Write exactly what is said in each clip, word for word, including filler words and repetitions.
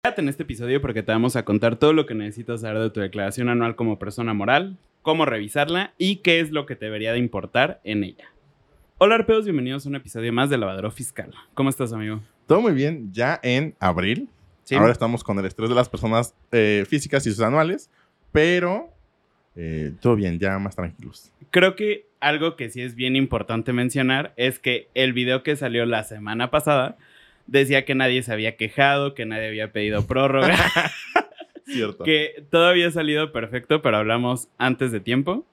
Quédate en este episodio porque te vamos a contar todo lo que necesitas saber de tu declaración anual como persona moral, cómo revisarla y qué es lo que te debería de importar en ella. Hola arpeos, bienvenidos a un episodio más de Lavadero Fiscal. ¿Cómo estás, amigo? Todo muy bien, ya en abril. Sí. Ahora estamos con el estrés de las personas eh, físicas y sus anuales, pero eh, todo bien, ya más tranquilos. Creo que algo que sí es bien importante mencionar es que el video que salió la semana pasada decía que nadie se había quejado, que nadie había pedido prórroga. Cierto. Que todo había salido perfecto, pero hablamos antes de tiempo.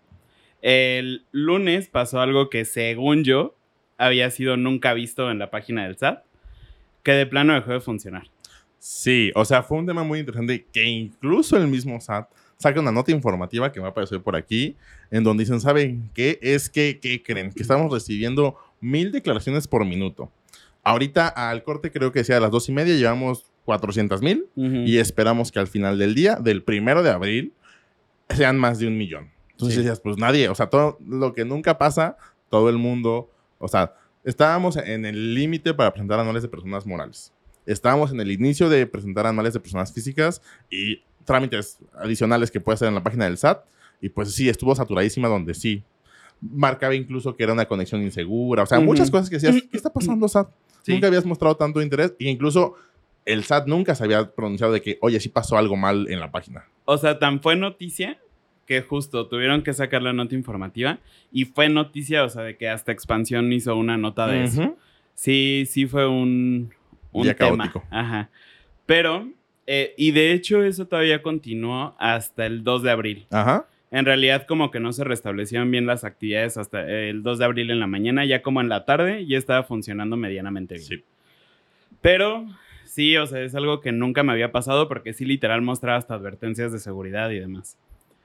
El lunes pasó algo que, según yo, había sido nunca visto en la página del S A T, que de plano dejó de funcionar. Sí, o sea, fue un tema muy interesante que incluso el mismo S A T saca una nota informativa que va a aparecer por aquí, en donde dicen, ¿saben qué? Es que, ¿qué creen? Que estamos recibiendo mil declaraciones por minuto. Ahorita al corte creo que sea a las dos y media llevamos cuatrocientas mil uh-huh. Y esperamos que al final del día, del primero de abril, sean más de un millón. Entonces sí. decías, pues nadie, o sea, todo lo que nunca pasa, todo el mundo, o sea, estábamos en el límite para presentar anuales de personas morales. Estábamos en el inicio de presentar anuales de personas físicas y trámites adicionales que puede hacer en la página del S A T. Y pues sí, estuvo saturadísima donde sí. Marcaba incluso que era una conexión insegura. O sea, uh-huh. muchas cosas que decías, ¿qué está pasando, S A T? Sí. Nunca habías mostrado tanto interés. E incluso el S A T nunca se había pronunciado de que, oye, sí pasó algo mal en la página. O sea, tan fue noticia que justo tuvieron que sacar la nota informativa. Y fue noticia, o sea, de que hasta Expansión hizo una nota de uh-huh. eso. Sí, sí fue un, un día tema. Caótico. Ajá. Pero, eh, y de hecho eso todavía continuó hasta el dos de abril. Ajá. En realidad como que no se restablecieron bien las actividades hasta el dos de abril en la mañana. Ya como en la tarde ya estaba funcionando medianamente bien. Sí. Pero sí, o sea, es algo que nunca me había pasado porque sí literal mostraba hasta advertencias de seguridad y demás.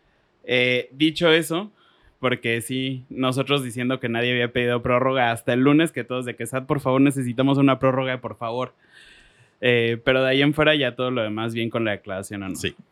Eh, dicho eso, porque sí, nosotros diciendo que nadie había pedido prórroga hasta el lunes, que todos de que S A T, por favor, necesitamos una prórroga, por favor. Eh, pero de ahí en fuera ya todo lo demás bien con la declaración anual. Sí.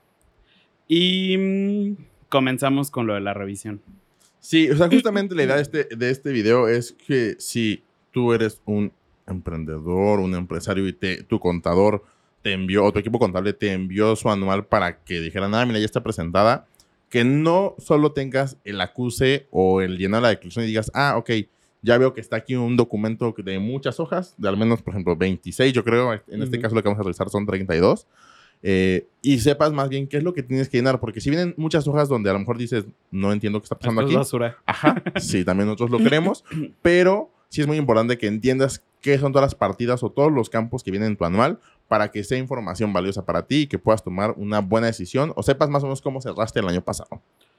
Y mmm, comenzamos con lo de la revisión. Sí, o sea, justamente la idea de este, de este video es que si tú eres un emprendedor, un empresario y te, tu contador te envió, o tu equipo contable te envió su anual para que dijeran, ah, mira, ya está presentada, que no solo tengas el acuse o el llenar la declaración y digas, ah, ok, ya veo que está aquí un documento de muchas hojas, de al menos, por ejemplo, veintiséis, yo creo, en uh-huh. este caso lo que vamos a revisar son treinta y dos, eh, y sepas más bien qué es lo que tienes que llenar, porque si vienen muchas hojas donde a lo mejor dices, no entiendo qué está pasando Esto aquí. Es basura. Ajá, sí, también nosotros lo queremos, pero sí es muy importante que entiendas qué son todas las partidas o todos los campos que vienen en tu anual para que sea información valiosa para ti y que puedas tomar una buena decisión o sepas más o menos cómo cerraste el año pasado.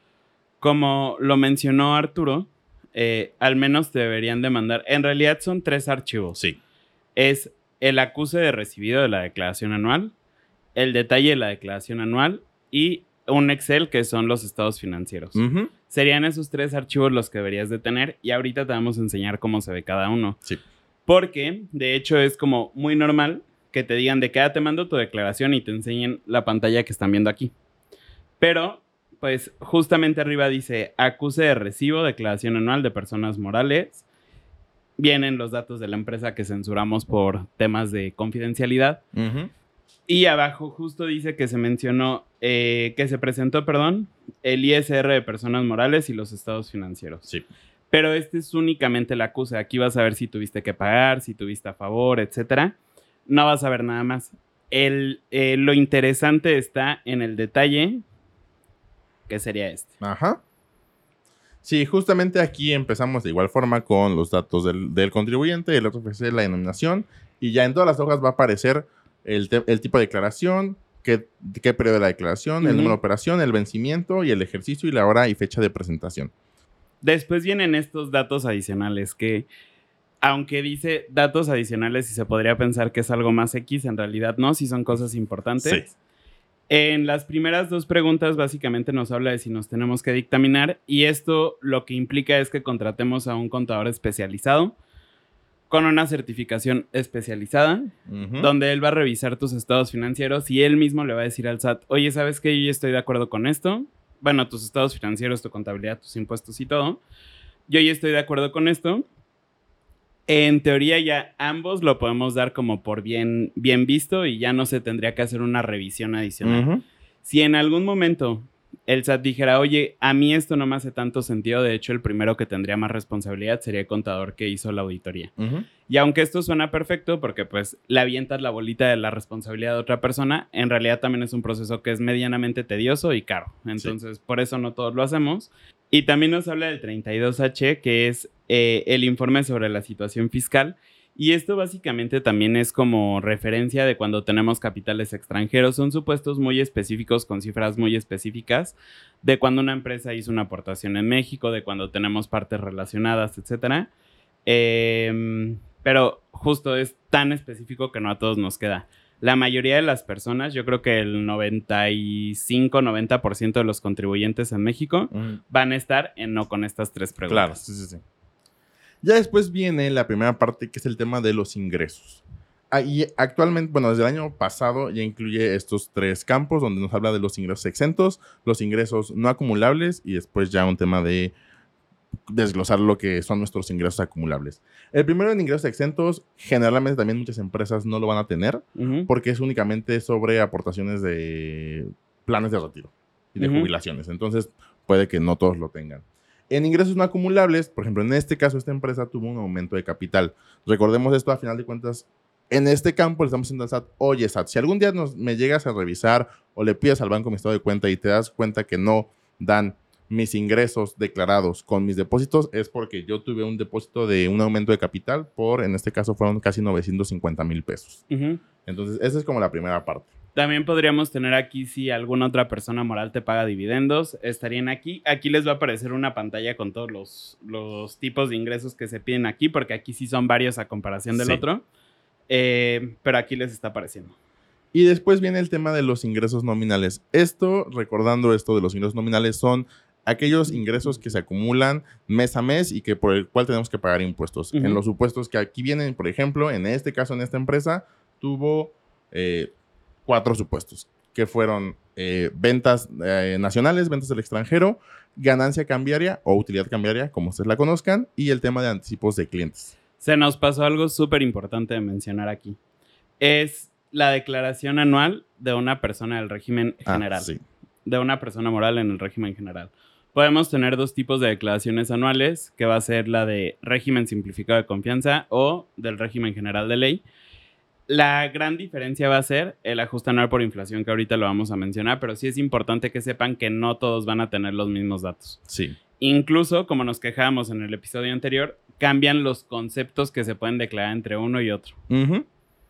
Como lo mencionó Arturo, eh, al menos te deberían de mandar, en realidad son tres archivos. Sí. Es el acuse de recibido de la declaración anual, el detalle de la declaración anual y un Excel que son los estados financieros. Uh-huh. Serían esos tres archivos los que deberías de tener y ahorita te vamos a enseñar cómo se ve cada uno. Sí. Porque, de hecho, es como muy normal que te digan de que ah, te mando tu declaración y te enseñen la pantalla que están viendo aquí. Pero, pues, justamente arriba dice acuse de recibo, declaración anual de personas morales. Vienen los datos de la empresa que censuramos por temas de confidencialidad. Uh-huh. Y abajo justo dice que se mencionó, eh, que se presentó, perdón, el I S R de personas morales y los estados financieros. Sí. Pero este es únicamente el acuse. Aquí vas a ver si tuviste que pagar, si tuviste a favor, etcétera. No vas a ver nada más. El, eh, lo interesante está en el detalle, que sería este. Ajá. Sí, justamente aquí empezamos de igual forma con los datos del, del contribuyente, el R F C, la denominación, y ya en todas las hojas va a aparecer el, te, el tipo de declaración, qué, qué periodo de la declaración, uh-huh. el número de operación, el vencimiento y el ejercicio y la hora y fecha de presentación. Después vienen estos datos adicionales que, aunque dice datos adicionales y se podría pensar que es algo más X, en realidad no, sí son cosas importantes. Sí. En las primeras dos preguntas básicamente nos habla de si nos tenemos que dictaminar y esto lo que implica es que contratemos a un contador especializado con una certificación especializada uh-huh. donde él va a revisar tus estados financieros y él mismo le va a decir al S A T, oye, ¿sabes qué? Yo ya estoy de acuerdo con esto. Bueno, tus estados financieros, tu contabilidad, tus impuestos y todo. Yo ya estoy de acuerdo con esto. En teoría ya ambos lo podemos dar como por bien, bien visto y ya no se tendría que hacer una revisión adicional. Uh-huh. Si en algún momento el S A T dijera, oye, a mí esto no me hace tanto sentido, de hecho el primero que tendría más responsabilidad sería el contador que hizo la auditoría. Uh-huh. Y aunque esto suena perfecto porque pues le avientas la bolita de la responsabilidad de otra persona, en realidad también es un proceso que es medianamente tedioso y caro. Entonces, sí. Por eso no todos lo hacemos. Y también nos habla del treinta y dos H, que es eh, el informe sobre la situación fiscal. Y esto básicamente también es como referencia de cuando tenemos capitales extranjeros. Son supuestos muy específicos con cifras muy específicas de cuando una empresa hizo una aportación en México, de cuando tenemos partes relacionadas, etcétera. Eh, pero justo es tan específico que no a todos nos queda. La mayoría de las personas, yo creo que el noventa y cinco a noventa por ciento de los contribuyentes en México uh-huh. van a estar en no con estas tres preguntas. Claro, sí, sí, sí. Ya después viene la primera parte, que es el tema de los ingresos. Ahí actualmente, bueno, desde el año pasado ya incluye estos tres campos donde nos habla de los ingresos exentos, los ingresos no acumulables y después ya un tema de desglosar lo que son nuestros ingresos acumulables. El primero en ingresos exentos, generalmente también muchas empresas no lo van a tener uh-huh. porque es únicamente sobre aportaciones de planes de retiro y de uh-huh. jubilaciones. Entonces puede que no todos lo tengan. En ingresos no acumulables, por ejemplo, en este caso, esta empresa tuvo un aumento de capital. Recordemos esto, a final de cuentas, en este campo le estamos diciendo al S A T, oye, S A T, si algún día nos, me llegas a revisar o le pides al banco mi estado de cuenta y te das cuenta que no dan mis ingresos declarados con mis depósitos, es porque yo tuve un depósito de un aumento de capital por, en este caso, fueron casi novecientos cincuenta mil pesos. Uh-huh. Entonces, esa es como la primera parte. También podríamos tener aquí si alguna otra persona moral te paga dividendos, estarían aquí. Aquí les va a aparecer una pantalla con todos los, los tipos de ingresos que se piden aquí, porque aquí sí son varios a comparación del sí. otro, eh, pero aquí les está apareciendo. Y después viene el tema de los ingresos nominales. Esto, recordando esto de los ingresos nominales, son aquellos ingresos que se acumulan mes a mes y que por el cual tenemos que pagar impuestos. Uh-huh. En los supuestos que aquí vienen, por ejemplo, en este caso, en esta empresa, tuvo... Eh, cuatro supuestos, que fueron eh, ventas eh, nacionales, ventas del extranjero, ganancia cambiaria o utilidad cambiaria, como ustedes la conozcan, y el tema de anticipos de clientes. Se nos pasó algo súper importante de mencionar aquí. Es la declaración anual de una persona del régimen general. Ah, sí. De una persona moral en el régimen general. Podemos tener dos tipos de declaraciones anuales, que va a ser la de régimen simplificado de confianza o del régimen general de ley. La gran diferencia va a ser el ajuste anual por inflación, que ahorita lo vamos a mencionar, pero sí es importante que sepan que no todos van a tener los mismos datos. Sí. Incluso, como nos quejábamos en el episodio anterior, cambian los conceptos que se pueden declarar entre uno y otro. Uh-huh.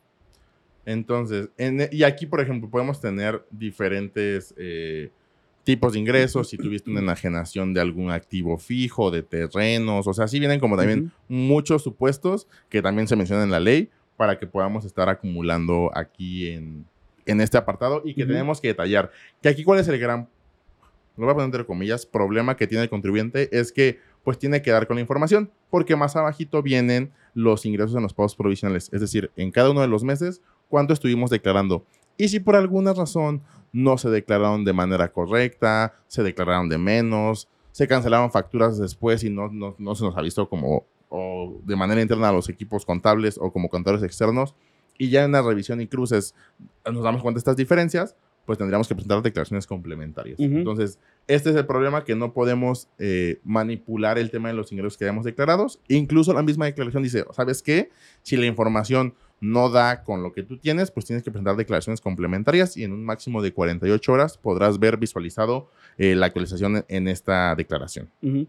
Entonces, en, y aquí, por ejemplo, podemos tener diferentes eh, tipos de ingresos. Si tuviste una enajenación de algún activo fijo, de terrenos, o sea, sí vienen como también uh-huh. muchos supuestos que también se mencionan en la ley, para que podamos estar acumulando aquí en, en este apartado y que uh-huh. tenemos que detallar. Que aquí, ¿cuál es el gran, lo voy a poner entre comillas, problema que tiene el contribuyente? Es que, pues, tiene que dar con la información, porque más abajito vienen los ingresos en los pagos provisionales. Es decir, en cada uno de los meses, cuánto estuvimos declarando. Y si por alguna razón no se declararon de manera correcta, se declararon de menos, se cancelaron facturas después y no, no, no se nos ha visto como... o de manera interna a los equipos contables o como contadores externos, y ya en la revisión y cruces nos damos cuenta de estas diferencias, pues tendríamos que presentar declaraciones complementarias. Uh-huh. Entonces, este es el problema, que no podemos eh, manipular el tema de los ingresos que hayamos declarados. Incluso la misma declaración dice, ¿sabes qué? Si la información no da con lo que tú tienes, pues tienes que presentar declaraciones complementarias y en un máximo de cuarenta y ocho horas podrás ver visualizado eh, la actualización en, en esta declaración. Uh-huh.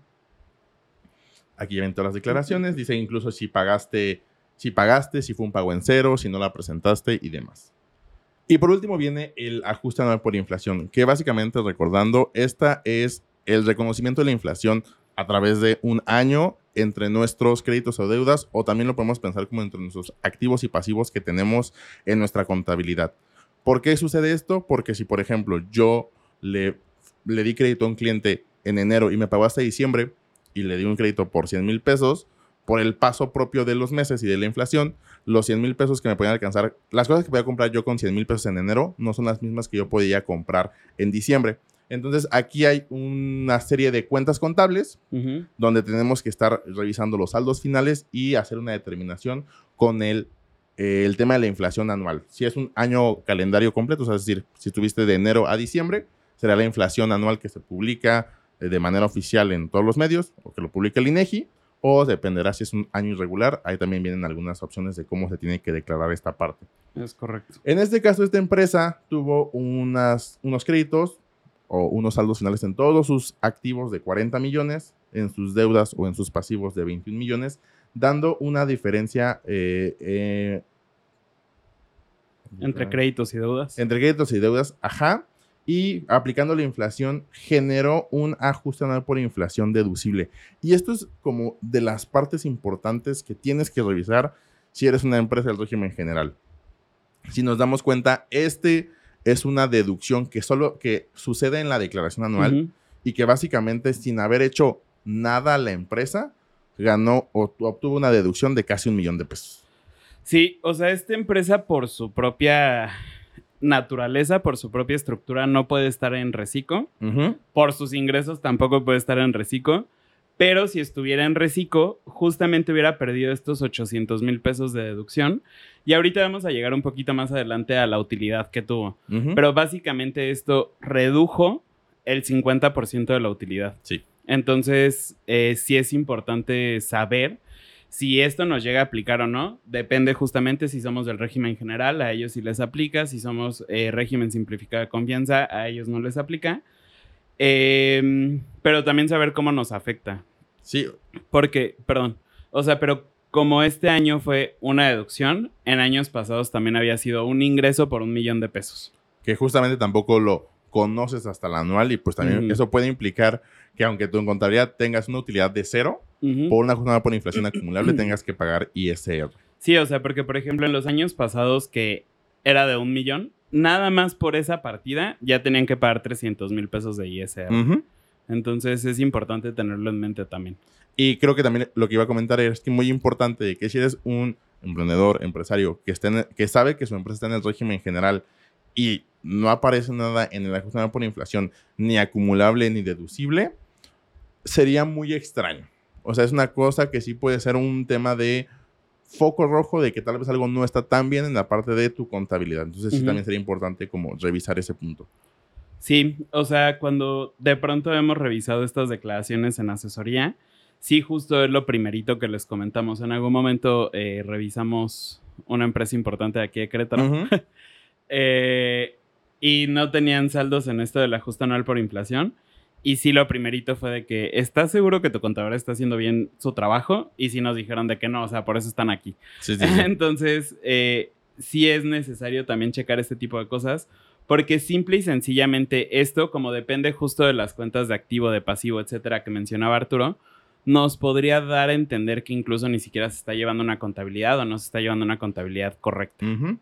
Aquí ven todas las declaraciones, dice incluso si pagaste, si pagaste, si fue un pago en cero, si no la presentaste y demás. Y por último viene el ajuste anual por inflación, que básicamente, recordando, esta es el reconocimiento de la inflación a través de un año entre nuestros créditos o deudas, o también lo podemos pensar como entre nuestros activos y pasivos que tenemos en nuestra contabilidad. ¿Por qué sucede esto? Porque si, por ejemplo, yo le, le di crédito a un cliente en enero y me pagó hasta diciembre, y le di un crédito por cien mil pesos, por el paso propio de los meses y de la inflación, los cien mil pesos que me podían alcanzar, las cosas que podía comprar yo con cien mil pesos en enero no son las mismas que yo podía comprar en diciembre. Entonces, aquí hay una serie de cuentas contables Uh-huh. donde tenemos que estar revisando los saldos finales y hacer una determinación con el, eh, el tema de la inflación anual. Si es un año calendario completo, o sea, es decir, si tuviste de enero a diciembre, será la inflación anual que se publica eh, de manera oficial en todos los medios, o que lo publique el INEGI, o dependerá si es un año irregular. Ahí también vienen algunas opciones de cómo se tiene que declarar esta parte. Es correcto. En este caso, esta empresa tuvo unas, unos créditos o unos saldos finales en todos sus activos de cuarenta millones, en sus deudas o en sus pasivos de veintiún millones, dando una diferencia eh, eh, Entre créditos y deudas. entre créditos y deudas, ajá, y aplicando la inflación generó un ajuste anual por inflación deducible. Y esto es como de las partes importantes que tienes que revisar si eres una empresa del régimen general. Si nos damos cuenta, este es una deducción que solo que sucede en la declaración anual uh-huh. y que básicamente sin haber hecho nada la empresa ganó o obtuvo una deducción de casi un millón de pesos. Sí, o sea, esta empresa por su propia naturaleza, por su propia estructura, no puede estar en reciclo. Uh-huh. Por sus ingresos tampoco puede estar en reciclo. Pero si estuviera en reciclo, justamente hubiera perdido estos ochocientos mil pesos de deducción. Y ahorita vamos a llegar un poquito más adelante a la utilidad que tuvo. Uh-huh. Pero básicamente esto redujo el cincuenta por ciento de la utilidad. Sí. Entonces, eh, sí es importante saber si esto nos llega a aplicar o no. Depende justamente si somos del régimen general, a ellos sí les aplica. Si somos eh, régimen simplificado de confianza, a ellos no les aplica. Eh, pero también saber cómo nos afecta. Sí. Porque, perdón, o sea, pero como este año fue una deducción, en años pasados también había sido un ingreso por un millón de pesos. Que justamente tampoco lo conoces hasta el anual y pues también uh-huh. eso puede implicar que aunque tú en contabilidad tengas una utilidad de cero, uh-huh. por una jornada por inflación acumulable tengas que pagar I S R. Sí, o sea, porque por ejemplo en los años pasados que era de un millón, nada más por esa partida ya tenían que pagar trescientos mil pesos de I S R. Uh-huh. Entonces es importante tenerlo en mente también. Y creo que también lo que iba a comentar es que muy importante que si eres un emprendedor, empresario, que, esté en, que sabe que su empresa está en el régimen general y no aparece nada en el ajuste por inflación, ni acumulable ni deducible, sería muy extraño. O sea, es una cosa que sí puede ser un tema de foco rojo de que tal vez algo no está tan bien en la parte de tu contabilidad. Entonces, uh-huh. sí también sería importante como revisar ese punto. Sí, o sea, cuando de pronto hemos revisado estas declaraciones en asesoría, sí, justo es lo primerito que les comentamos. En algún momento eh, revisamos una empresa importante de aquí de Querétaro uh-huh. eh, y no tenían saldos en esto del ajuste anual por inflación. Y sí, lo primerito fue de que ¿estás seguro que tu contador está haciendo bien su trabajo? Y sí nos dijeron de que no, o sea, por eso están aquí. Sí, sí, sí. Entonces, eh, sí es necesario también checar este tipo de cosas. Porque simple y sencillamente esto, como depende justo de las cuentas de activo, de pasivo, etcétera, que mencionaba Arturo, nos podría dar a entender que incluso ni siquiera se está llevando una contabilidad o no se está llevando una contabilidad correcta. Uh-huh.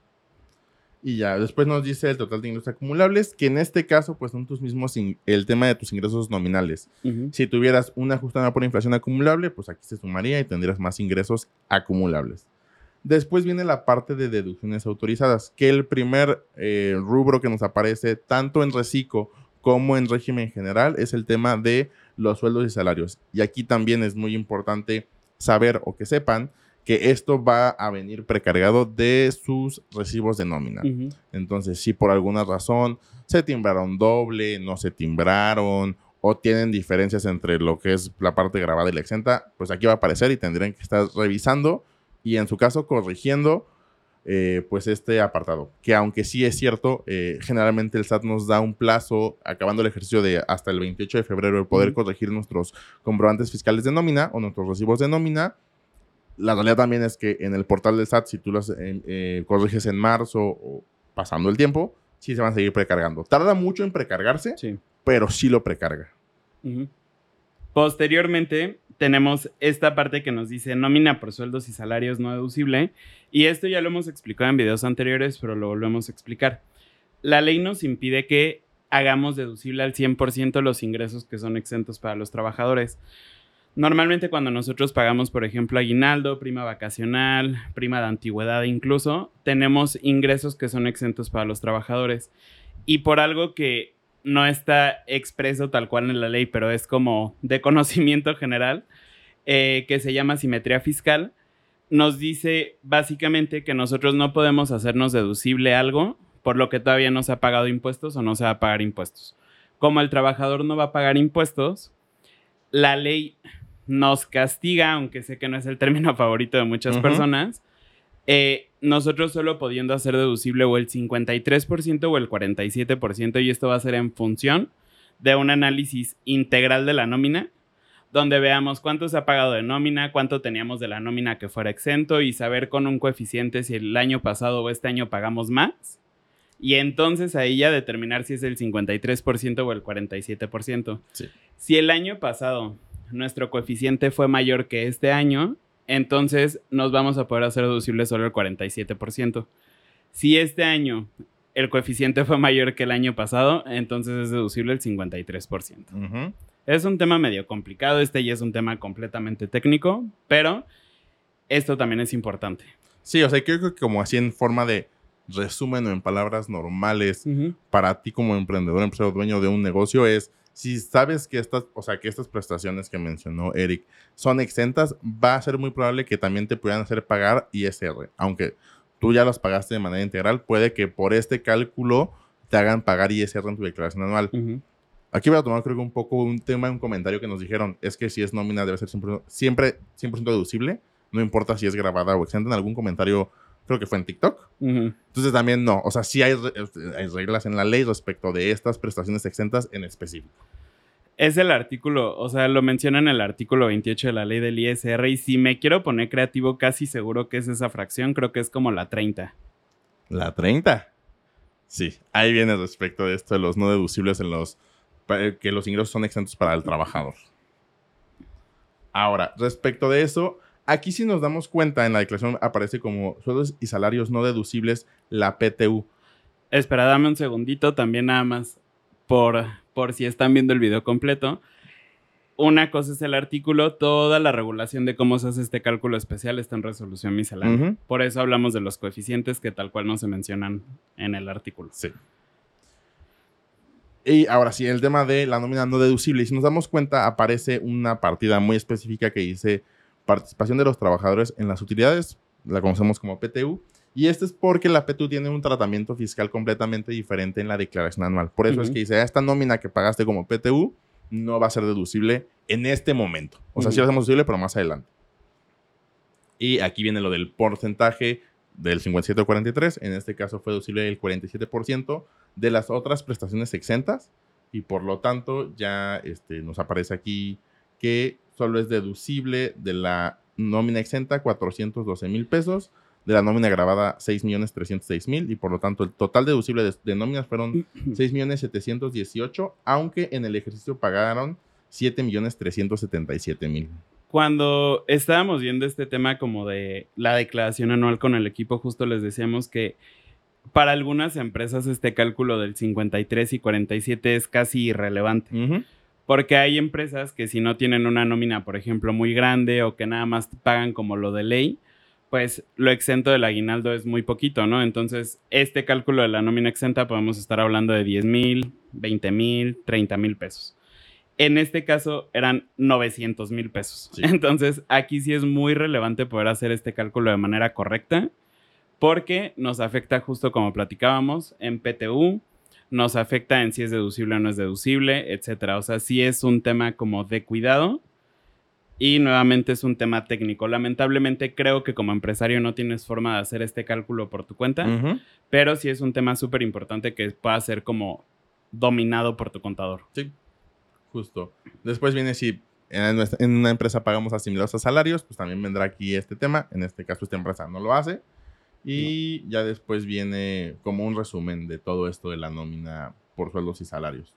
Y ya, después nos dice el total de ingresos acumulables, que en este caso, pues son tus mismos, in- el tema de tus ingresos nominales. Uh-huh. Si tuvieras una ajustada por inflación acumulable, pues aquí se sumaría y tendrías más ingresos acumulables. Después viene la parte de deducciones autorizadas, que el primer eh, rubro que nos aparece tanto en reciclo como en régimen general es el tema de los sueldos y salarios. Y aquí también es muy importante saber o que sepan que esto va a venir precargado de sus recibos de nómina. Uh-huh. Entonces, si por alguna razón se timbraron doble, no se timbraron o tienen diferencias entre lo que es la parte grabada y la exenta, pues aquí va a aparecer y tendrían que estar revisando y en su caso corrigiendo eh, pues este apartado, que aunque sí es cierto, eh, generalmente el S A T nos da un plazo acabando el ejercicio de hasta el veintiocho de febrero de poder uh-huh. corregir nuestros comprobantes fiscales de nómina o nuestros recibos de nómina. La realidad también es que en el portal del S A T, si tú los eh, eh, corriges en marzo o pasando el tiempo, sí se van a seguir precargando. Tarda mucho en precargarse, sí. pero sí lo precarga. Uh-huh. Posteriormente, tenemos esta parte que nos dice nómina por sueldos y salarios no deducible. Y esto ya lo hemos explicado en videos anteriores, pero lo volvemos a explicar. La ley nos impide que hagamos deducible al cien por ciento los ingresos que son exentos para los trabajadores. Normalmente cuando nosotros pagamos, por ejemplo, aguinaldo, prima vacacional, prima de antigüedad incluso, tenemos ingresos que son exentos para los trabajadores. Y por algo que no está expreso tal cual en la ley, pero es como de conocimiento general, eh, que se llama simetría fiscal, nos dice básicamente que nosotros no podemos hacernos deducible algo por lo que todavía no se ha pagado impuestos o no se va a pagar impuestos. Como el trabajador no va a pagar impuestos, la ley nos castiga, aunque sé que no es el término favorito de muchas uh-huh. personas, eh, nosotros solo pudiendo hacer deducible o el cincuenta y tres por ciento o el cuarenta y siete por ciento, y esto va a ser en función de un análisis integral de la nómina, donde veamos cuánto se ha pagado de nómina, cuánto teníamos de la nómina que fuera exento y saber con un coeficiente si el año pasado o este año pagamos más. Y entonces ahí ya determinar si es el cincuenta y tres por ciento o el cuarenta y siete por ciento. Sí. Si el año pasado nuestro coeficiente fue mayor que este año, entonces nos vamos a poder hacer deducible solo el cuarenta y siete por ciento. Si este año el coeficiente fue mayor que el año pasado, entonces es deducible el cincuenta y tres por ciento. Uh-huh. Es un tema medio complicado, este ya es un tema completamente técnico, pero esto también es importante. Sí, o sea, creo que como así en forma de resumen o en palabras normales, uh-huh. para ti como emprendedor, empresario, dueño de un negocio, es si sabes que estas, o sea, que estas prestaciones que mencionó Eric son exentas, va a ser muy probable que también te puedan hacer pagar I S R. Aunque tú ya las pagaste de manera integral, puede que por este cálculo te hagan pagar I S R en tu declaración anual. Uh-huh. Aquí voy a tomar, creo que un poco un tema, un comentario que nos dijeron, es que si es nómina debe ser siempre, siempre cien por ciento deducible, no importa si es grabada o exenta. En algún comentario, creo que fue en TikTok. Uh-huh. Entonces también no, o sea, sí hay, hay reglas en la ley respecto de estas prestaciones exentas en específico. Es el artículo, o sea, lo menciona en el artículo veintiocho de la ley del I S R, y si me quiero poner creativo, casi seguro que es esa fracción, creo que es como la treinta. ¿La treinta? Sí, ahí viene respecto de esto de los no deducibles en los que los ingresos son exentos para el trabajador. Ahora, respecto de eso, aquí sí nos damos cuenta, en la declaración aparece como sueldos y salarios no deducibles la P T U. Espera, dame un segundito, también nada más por, por si están viendo el video completo. Una cosa es el artículo, toda la regulación de cómo se hace este cálculo especial está en resolución miscelánea. Uh-huh. Por eso hablamos de los coeficientes que tal cual no se mencionan en el artículo. Sí. Y ahora sí, el tema de la nómina no deducible. Y si nos damos cuenta, aparece una partida muy específica que dice participación de los trabajadores en las utilidades. La conocemos como P T U. Y esto es porque la P T U tiene un tratamiento fiscal completamente diferente en la declaración anual. Por eso uh-huh. es que dice, esta nómina que pagaste como P T U no va a ser deducible en este momento. O sea, uh-huh. sí la hacemos deducible, pero más adelante. Y aquí viene lo del porcentaje del cincuenta y siete o cuarenta y tres. En este caso fue deducible el cuarenta y siete por ciento de las otras prestaciones exentas. Y por lo tanto ya este, nos aparece aquí que solo es deducible de la nómina exenta cuatrocientos doce mil pesos, de la nómina grabada seis millones trescientos seis mil, y por lo tanto el total deducible de, de nóminas fueron seis millones setecientos dieciocho, aunque en el ejercicio pagaron siete millones trescientos setenta y siete mil. Cuando estábamos viendo este tema como de la declaración anual con el equipo, justo les decíamos que para algunas empresas este cálculo del cincuenta y tres y cuarenta y siete es casi irrelevante. Uh-huh. Porque hay empresas que si no tienen una nómina, por ejemplo, muy grande o que nada más pagan como lo de ley, pues lo exento del aguinaldo es muy poquito, ¿no? Entonces, este cálculo de la nómina exenta podemos estar hablando de diez mil, veinte mil, treinta mil pesos. En este caso eran novecientos mil pesos. Sí. Entonces, aquí sí es muy relevante poder hacer este cálculo de manera correcta porque nos afecta justo como platicábamos en P T U, nos afecta en si es deducible o no es deducible, etcétera. O sea, sí es un tema como de cuidado y nuevamente es un tema técnico. Lamentablemente creo que como empresario no tienes forma de hacer este cálculo por tu cuenta, uh-huh. pero sí es un tema súper importante que pueda ser como dominado por tu contador. Sí. Justo. Después viene si en, nuestra, en una empresa pagamos asimilados a salarios, pues también vendrá aquí este tema. En este caso, esta empresa no lo hace. Y no. ya después viene como un resumen de todo esto de la nómina por sueldos y salarios.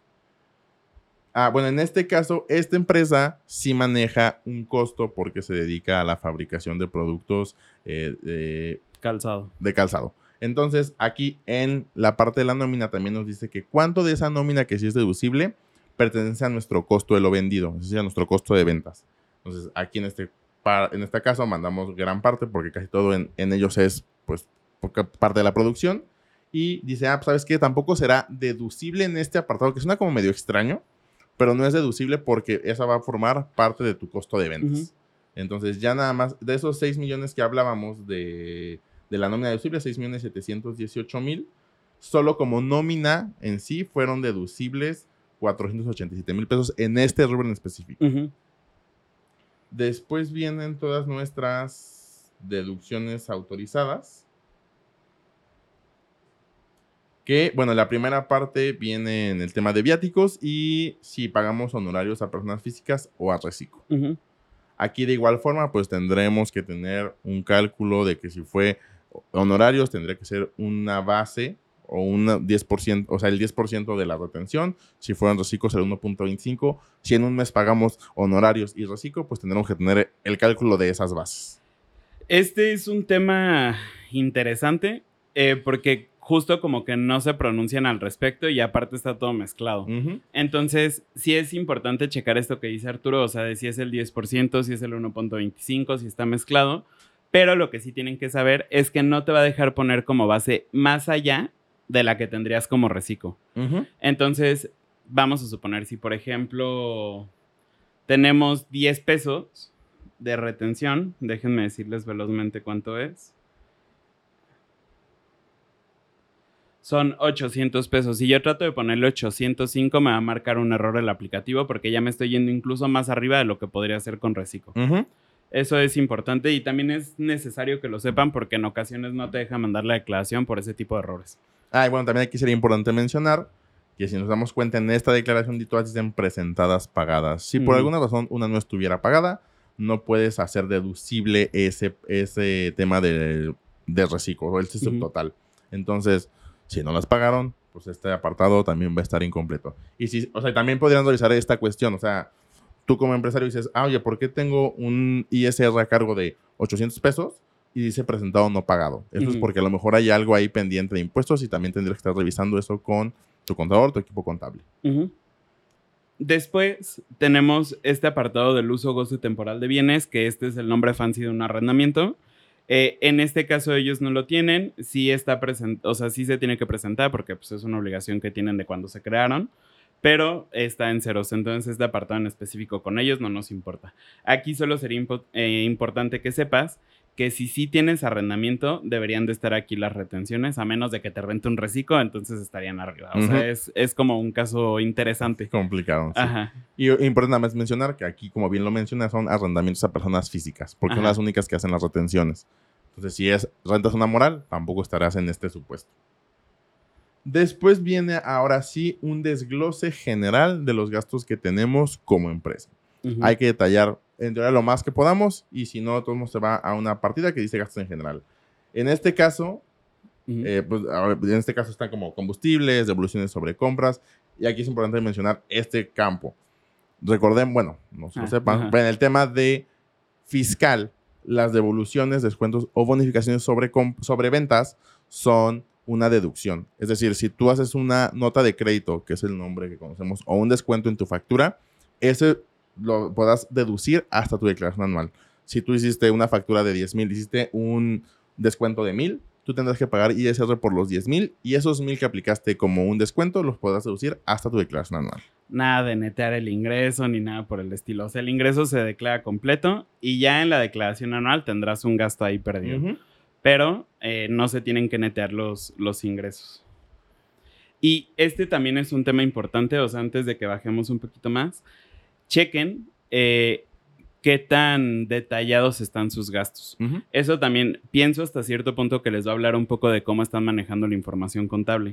Ah, bueno, en este caso, esta empresa sí maneja un costo porque se dedica a la fabricación de productos eh, de calzado. De calzado. Entonces, aquí en la parte de la nómina también nos dice que cuánto de esa nómina que sí es deducible pertenece a nuestro costo de lo vendido, es decir, a nuestro costo de ventas. Entonces, aquí en este, en este caso mandamos gran parte porque casi todo en, en ellos es pues parte de la producción Y dice, ah, pues, ¿sabes qué? Tampoco será deducible en este apartado, que suena como medio extraño, pero no es deducible porque esa va a formar parte de tu costo de ventas. Uh-huh. Entonces, ya nada más, de esos seis millones que hablábamos de, de la nómina deducible, seis millones setecientos dieciocho mil, solo como nómina en sí fueron deducibles cuatrocientos ochenta y siete mil pesos en este rubro en específico. Uh-huh. Después vienen todas nuestras deducciones autorizadas. Que, bueno, la primera parte viene en el tema de viáticos y si pagamos honorarios a personas físicas o a reciclo. Uh-huh. Aquí de igual forma, pues tendremos que tener un cálculo de que si fue honorarios, tendría que ser una base o un diez por ciento, o sea, el diez por ciento de la retención. Si fueran reciclos, el uno punto veinticinco. Si en un mes pagamos honorarios y reciclo, pues tendremos que tener el cálculo de esas bases. Este es un tema interesante eh, porque justo como que no se pronuncian al respecto y aparte está todo mezclado. Uh-huh. Entonces, sí es importante checar esto que dice Arturo, o sea, de si es el diez por ciento, si es el uno punto veinticinco, si está mezclado, pero lo que sí tienen que saber es que no te va a dejar poner como base más allá de la que tendrías como reciclo. Uh-huh. Entonces, vamos a suponer, si por ejemplo tenemos diez pesos de retención, déjenme decirles velozmente cuánto es. Son ochocientos pesos. Si yo trato de ponerle ochocientos cinco, me va a marcar un error el aplicativo porque ya me estoy yendo incluso más arriba de lo que podría hacer con reciclo. Uh-huh. Eso es importante y también es necesario que lo sepan porque en ocasiones no te deja mandar la declaración por ese tipo de errores. Ah, y bueno, también aquí sería importante mencionar que si nos damos cuenta en esta declaración, todas dicen presentadas pagadas. Si uh-huh. por alguna razón una no estuviera pagada, no puedes hacer deducible ese, ese tema de, de reciclo o el subtotal. Uh-huh. Entonces, si no las pagaron, pues este apartado también va a estar incompleto. Y si, o sea, también podrían revisar esta cuestión. O sea, tú como empresario dices, ah, oye, ¿por qué tengo un I S R a cargo de ochocientos pesos y dice presentado no pagado? Eso uh-huh. es porque a lo mejor hay algo ahí pendiente de impuestos y también tendrías que estar revisando eso con tu contador, tu equipo contable. Uh-huh. Después tenemos este apartado del uso goce temporal de bienes, que este es el nombre fancy de un arrendamiento. Eh, en este caso ellos no lo tienen, sí está present- o sea, sí se tiene que presentar porque pues, es una obligación que tienen de cuando se crearon, pero está en ceros, entonces este apartado en específico con ellos no nos importa. Aquí solo sería impo- eh, importante que sepas que si sí tienes arrendamiento, deberían de estar aquí las retenciones, a menos de que te rente un reciclo, entonces estarían arriba. O uh-huh. sea, es, es como un caso interesante. Es complicado, sí. Ajá. Y importante nada más mencionar que aquí, como bien lo mencionas, son arrendamientos a personas físicas, porque Ajá. son las únicas que hacen las retenciones. Entonces, si es rentas una moral, tampoco estarás en este supuesto. Después viene, ahora sí, un desglose general de los gastos que tenemos como empresa. Uh-huh. Hay que detallar en teoría lo más que podamos y si no, todo se va a una partida que dice gastos en general. En este caso, uh-huh. eh, pues, en este caso están como combustibles, devoluciones sobre compras y aquí es importante mencionar este campo. Recordemos, bueno, no se lo ah, sepan, uh-huh. en el tema de fiscal, las devoluciones, descuentos o bonificaciones sobre, comp- sobre ventas son una deducción. Es decir, si tú haces una nota de crédito, que es el nombre que conocemos, o un descuento en tu factura, ese lo podrás deducir hasta tu declaración anual. Si tú hiciste una factura de diez mil, hiciste un descuento de mil, tú tendrás que pagar I S R por los diez mil y esos mil que aplicaste como un descuento los podrás deducir hasta tu declaración anual. Nada de netear el ingreso ni nada por el estilo. O sea, el ingreso se declara completo y ya en la declaración anual tendrás un gasto ahí perdido. Uh-huh. Pero eh, no se tienen que netear los, los ingresos. Y este también es un tema importante, o sea, antes de que bajemos un poquito más, chequen eh, qué tan detallados están sus gastos. Uh-huh. Eso también pienso hasta cierto punto que les va a hablar un poco de cómo están manejando la información contable.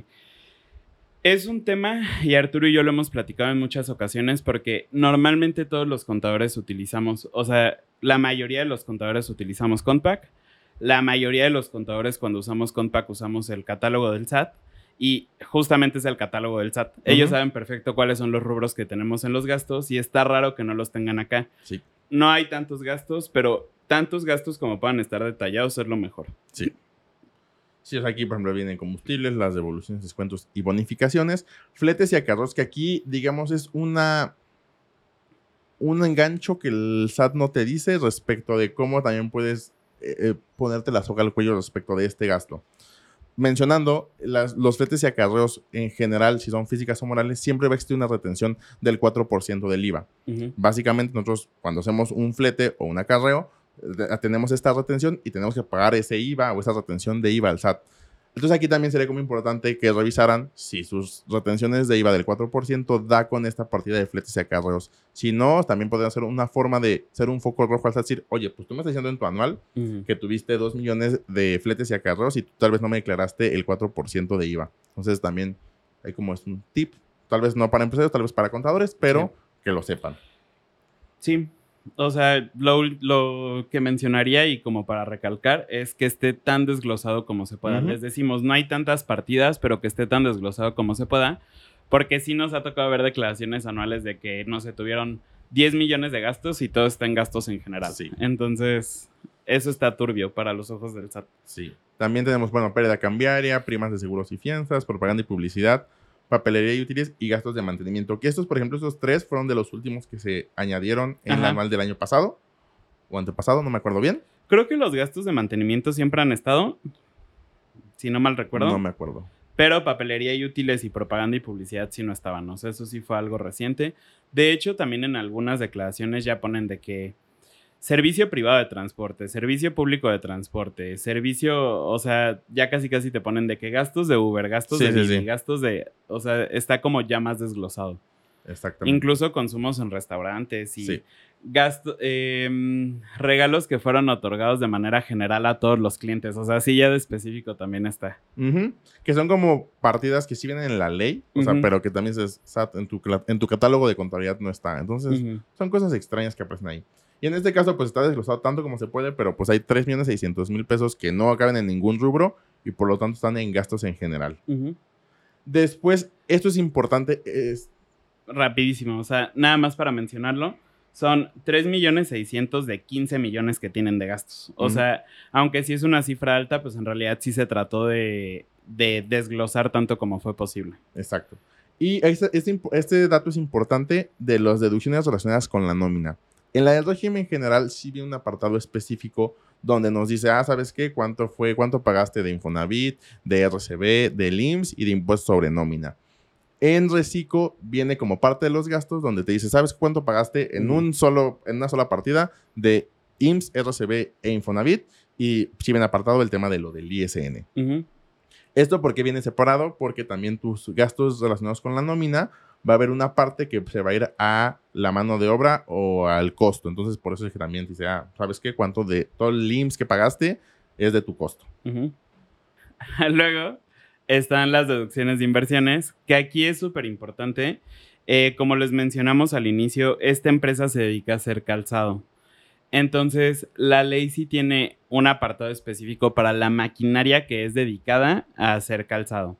Es un tema, y Arturo y yo lo hemos platicado en muchas ocasiones, porque normalmente todos los contadores utilizamos, o sea, la mayoría de los contadores utilizamos Compact, la mayoría de los contadores cuando usamos Compact usamos el catálogo del S A T, y justamente es el catálogo del S A T. Uh-huh. Ellos saben perfecto cuáles son los rubros que tenemos en los gastos y está raro que no los tengan acá. Sí. No hay tantos gastos, pero tantos gastos como puedan estar detallados es lo mejor. Sí. Sí, o sea, aquí, por ejemplo, vienen combustibles, las devoluciones, descuentos y bonificaciones, fletes y acarreos, que aquí, digamos, es una un engancho que el S A T no te dice respecto de cómo también puedes eh, ponerte la soga al cuello respecto de este gasto. mencionando, las, los fletes y acarreos en general, si son físicas o morales, siempre va a existir una retención del cuatro por ciento del I V A. Uh-huh. Básicamente, nosotros cuando hacemos un flete o un acarreo, tenemos esta retención y tenemos que pagar ese I V A o esa retención de I V A al S A T. Entonces aquí también sería como importante que revisaran si sus retenciones de I V A del cuatro por ciento da con esta partida de fletes y acarreos. Si no, también podría ser una forma de ser un foco rojo al S A T, decir, oye, pues tú me estás diciendo en tu anual uh-huh. que tuviste dos millones de fletes y acarreos y tú tal vez no me declaraste el cuatro por ciento de I V A. Entonces también hay como es un tip, tal vez no para empresarios, tal vez para contadores, pero sí. que lo sepan. Sí. O sea, lo, lo que mencionaría y como para recalcar es que esté tan desglosado como se pueda. Uh-huh. Les decimos, no hay tantas partidas, pero que esté tan desglosado como se pueda, porque sí nos ha tocado ver declaraciones anuales de que, no sé, tuvieron diez millones de gastos y todo está en gastos en general. Sí. Entonces, eso está turbio para los ojos del S A T. Sí. También tenemos, bueno, pérdida cambiaria, primas de seguros y fianzas, propaganda y publicidad, papelería y útiles y gastos de mantenimiento. Que estos, por ejemplo, estos tres fueron de los últimos que se añadieron en el anual del año pasado o antepasado, no me acuerdo bien. Creo que los gastos de mantenimiento siempre han estado, si no mal recuerdo. No me acuerdo. Pero papelería y útiles y propaganda y publicidad sí no estaban. O sea, eso sí fue algo reciente. De hecho, también en algunas declaraciones ya ponen de que servicio privado de transporte, servicio público de transporte, servicio, o sea, ya casi casi te ponen de que gastos de Uber, gastos sí, de sí, Didi, sí. gastos de, o sea, está como ya más desglosado. Exactamente. Incluso consumos en restaurantes y sí. gasto, eh, regalos que fueron otorgados de manera general a todos los clientes. O sea, sí ya de específico también está. Uh-huh. Que son como partidas que sí vienen en la ley, o uh-huh. sea, pero que también es S A T en tu, en tu catálogo de contabilidad no está. Entonces, uh-huh. son cosas extrañas que aparecen ahí. Y en este caso, pues está desglosado tanto como se puede, pero pues hay tres millones seiscientos mil pesos que no caben en ningún rubro y por lo tanto están en gastos en general. Uh-huh. Después, esto es importante, es... Rapidísimo, o sea, nada más para mencionarlo, son tres millones seiscientos de quince millones que tienen de gastos. O uh-huh. sea, aunque sí es una cifra alta, pues en realidad sí se trató de, de desglosar tanto como fue posible. Exacto. Y este, este, este dato es importante de las deducciones relacionadas con la nómina. En la del régimen general sí viene un apartado específico donde nos dice, ah, ¿sabes qué? ¿Cuánto fue? ¿Cuánto pagaste de Infonavit, de R C B, del I M S S y de impuesto sobre nómina? En Recico viene como parte de los gastos donde te dice, ¿sabes cuánto pagaste en, un solo, en una sola partida de I M S S, R C B e Infonavit? Y sí viene apartado el tema de lo del I S N. Uh-huh. ¿Esto por qué viene separado? Porque también tus gastos relacionados con la nómina va a haber una parte que se va a ir a la mano de obra o al costo. Entonces, por eso es que también dice, ah, ¿sabes qué? ¿Cuánto de todo el I M S S que pagaste es de tu costo? Uh-huh. Luego están las deducciones de inversiones, que aquí es súper importante. Eh, como les mencionamos al inicio, esta empresa se dedica a hacer calzado. Entonces, la ley sí tiene un apartado específico para la maquinaria que es dedicada a hacer calzado.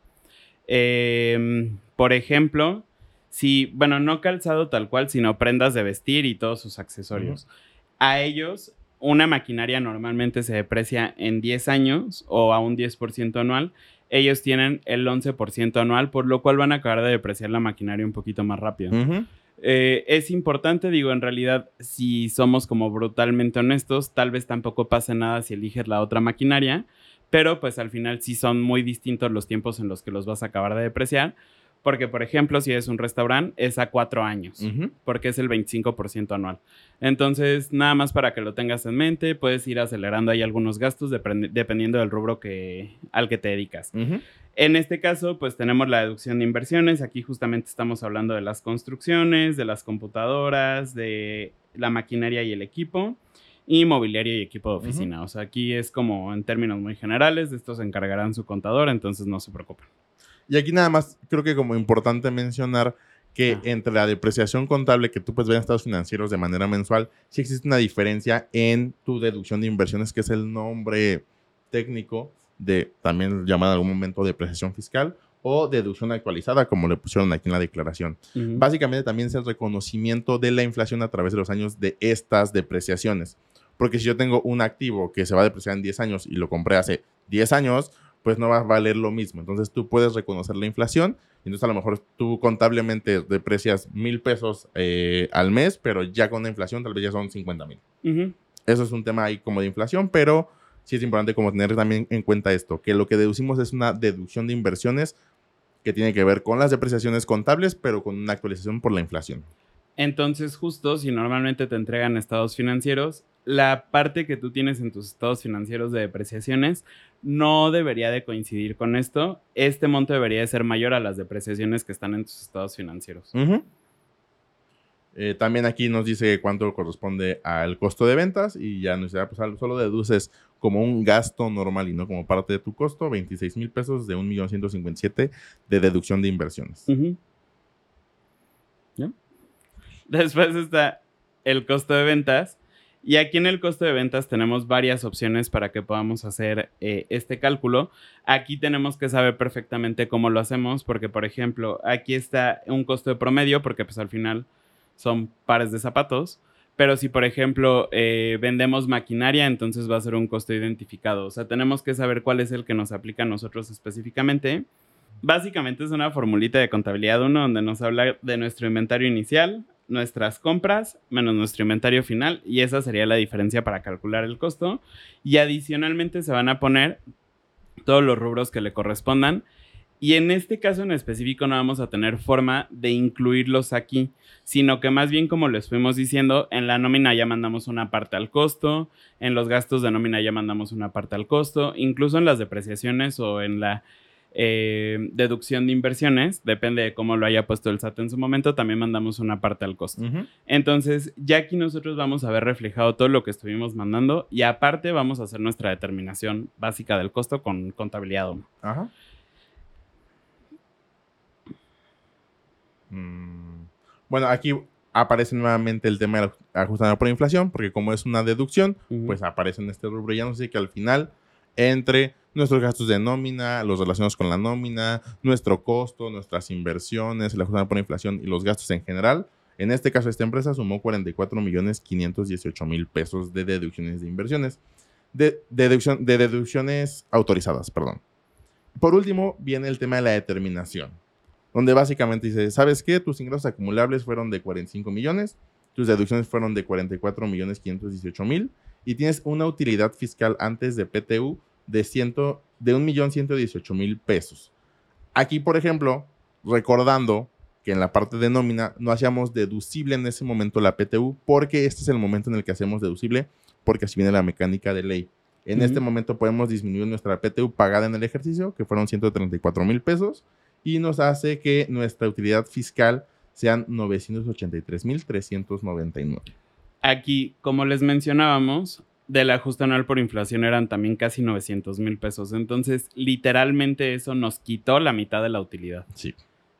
Eh, por ejemplo, si, bueno, no calzado tal cual, sino prendas de vestir y todos sus accesorios. Uh-huh. A ellos, una maquinaria normalmente se deprecia en diez años o a un diez por ciento anual. Ellos tienen el once por ciento anual, por lo cual van a acabar de depreciar la maquinaria un poquito más rápido. Uh-huh. Eh, es importante, digo, en realidad, si somos como brutalmente honestos, tal vez tampoco pase nada si eliges la otra maquinaria, pero pues al final sí son muy distintos los tiempos en los que los vas a acabar de depreciar, porque, por ejemplo, si es un restaurante, es a cuatro años, uh-huh. porque es el veinticinco por ciento anual. Entonces, nada más para que lo tengas en mente, puedes ir acelerando ahí algunos gastos depend- dependiendo del rubro que, al que te dedicas. Uh-huh. En este caso, pues tenemos la deducción de inversiones. Aquí justamente estamos hablando de las construcciones, de las computadoras, de la maquinaria y el equipo, y mobiliario y equipo de oficina. Uh-huh. O sea, aquí es como en términos muy generales, de esto se encargarán su contador, entonces no se preocupen. Y aquí nada más creo que como importante mencionar que ah. entre la depreciación contable que tú puedes ver en estados financieros de manera mensual, sí existe una diferencia en tu deducción de inversiones, que es el nombre técnico de, también llamada en algún momento depreciación fiscal o deducción actualizada, como le pusieron aquí en la declaración. Uh-huh. Básicamente también es el reconocimiento de la inflación a través de los años de estas depreciaciones. Porque si yo tengo un activo que se va a depreciar en diez años y lo compré hace diez años, pues no va a valer lo mismo. Entonces tú puedes reconocer la inflación y entonces a lo mejor tú contablemente deprecias mil pesos eh, al mes, pero ya con la inflación tal vez ya son cincuenta mil. Uh-huh. Eso es un tema ahí como de inflación, pero sí es importante como tener también en cuenta esto, que lo que deducimos es una deducción de inversiones que tiene que ver con las depreciaciones contables, pero con una actualización por la inflación. Entonces, justo si normalmente te entregan estados financieros, la parte que tú tienes en tus estados financieros de depreciaciones no debería de coincidir con esto. Este monto debería de ser mayor a las depreciaciones que están en tus estados financieros. Uh-huh. Eh, también aquí nos dice cuánto corresponde al costo de ventas y ya nos dice, pues solo deduces como un gasto normal y no como parte de tu costo, veintiséis mil pesos de un millón ciento cincuenta y siete de deducción de inversiones. Uh-huh. ¿Ya? Después está el costo de ventas. Y aquí en el costo de ventas tenemos varias opciones para que podamos hacer eh, este cálculo. Aquí tenemos que saber perfectamente cómo lo hacemos porque, por ejemplo, aquí está un costo de promedio porque pues al final son pares de zapatos. Pero si, por ejemplo, eh, vendemos maquinaria, entonces va a ser un costo identificado. O sea, tenemos que saber cuál es el que nos aplica a nosotros específicamente. Básicamente es una formulita de contabilidad uno donde nos habla de nuestro inventario inicial, nuestras compras menos nuestro inventario final, y esa sería la diferencia para calcular el costo. Y adicionalmente se van a poner todos los rubros que le correspondan. Y en este caso en específico no vamos a tener forma de incluirlos aquí, sino que más bien, como les fuimos diciendo, en la nómina ya mandamos una parte al costo, en los gastos de nómina ya mandamos una parte al costo, incluso en las depreciaciones o en la eh, deducción de inversiones, depende de cómo lo haya puesto el S A T en su momento, también mandamos una parte al costo. Uh-huh. Entonces, ya aquí nosotros vamos a ver reflejado todo lo que estuvimos mandando y aparte vamos a hacer nuestra determinación básica del costo con contabilidad uno. Ajá. Mm. Bueno, aquí aparece nuevamente el tema del ajustamiento por inflación, porque como es una deducción, uh-huh. pues aparece en este rubro. Ya no sé que al final, entre nuestros gastos de nómina, los relacionados con la nómina, nuestro costo, nuestras inversiones, el ajustamiento por inflación y los gastos en general, en este caso esta empresa sumó cuarenta y cuatro millones quinientos dieciocho mil pesos de deducciones de inversiones, de, de, deducción, de deducciones autorizadas, perdón. Por último, viene el tema de la determinación, donde básicamente dice, ¿sabes qué? Tus ingresos acumulables fueron de cuarenta y cinco millones, tus deducciones fueron de cuarenta y cuatro millones quinientos dieciocho mil y tienes una utilidad fiscal antes de P T U de, de un millón ciento dieciocho mil pesos. Aquí, por ejemplo, recordando que en la parte de nómina no hacíamos deducible en ese momento la P T U porque este es el momento en el que hacemos deducible porque así viene la mecánica de ley. En uh-huh. este momento podemos disminuir nuestra P T U pagada en el ejercicio, que fueron ciento treinta y cuatro mil pesos, y nos hace que nuestra utilidad fiscal sean novecientos ochenta y tres mil trescientos noventa y nueve. Aquí, como les mencionábamos, del ajuste anual por inflación eran también casi novecientos mil pesos. Entonces, literalmente eso nos quitó la mitad de la utilidad. Sí.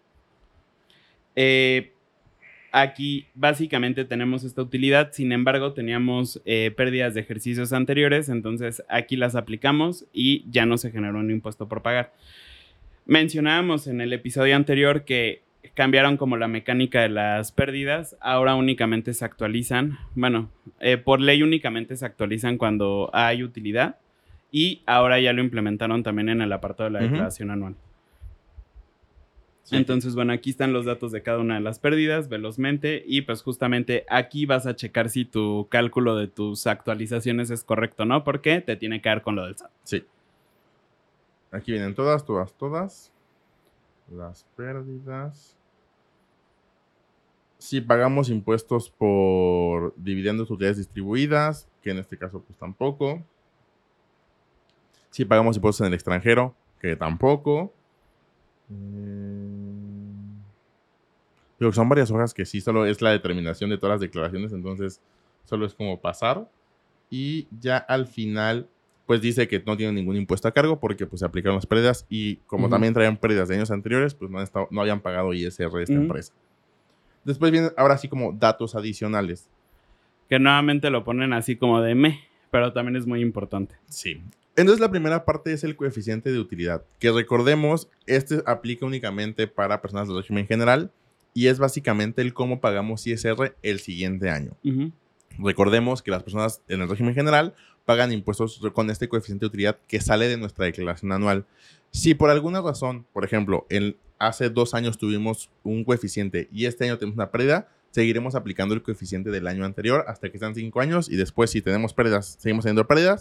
Eh, aquí, básicamente, tenemos esta utilidad. Sin embargo, teníamos eh, pérdidas de ejercicios anteriores. Entonces, aquí las aplicamos y ya no se generó un impuesto por pagar. Mencionábamos en el episodio anterior que cambiaron como la mecánica de las pérdidas. Ahora únicamente se actualizan. Bueno, eh, por ley únicamente se actualizan cuando hay utilidad. Y ahora ya lo implementaron también en el apartado de la uh-huh. declaración anual. Sí. Entonces, bueno, aquí están los datos de cada una de las pérdidas velozmente. Y pues justamente aquí vas a checar si tu cálculo de tus actualizaciones es correcto, ¿no? Porque te tiene que dar con lo del S A T. Sí. Aquí vienen todas, todas, todas. Las pérdidas. Si pagamos impuestos por dividendos, utilidades distribuidas, que en este caso pues tampoco. Si pagamos impuestos en el extranjero, que tampoco. Eh... Digo, son varias hojas que sí, solo es la determinación de todas las declaraciones, entonces solo es como pasar. Y ya al final... pues dice que no tiene ningún impuesto a cargo porque pues se aplicaron las pérdidas y como uh-huh. también traían pérdidas de años anteriores, pues no, han estado, no habían pagado I S R de esta uh-huh. empresa. Después vienen ahora sí como datos adicionales. Que nuevamente lo ponen así como de me, pero también es muy importante. Sí. Entonces la primera parte es el coeficiente de utilidad, que recordemos, este aplica únicamente para personas del régimen general y es básicamente el cómo pagamos I S R el siguiente año. Uh-huh. Recordemos que las personas en el régimen general pagan impuestos con este coeficiente de utilidad que sale de nuestra declaración anual. Si por alguna razón, por ejemplo, en, hace dos años tuvimos un coeficiente y este año tenemos una pérdida, seguiremos aplicando el coeficiente del año anterior hasta que sean cinco años y después si tenemos pérdidas, seguimos teniendo pérdidas,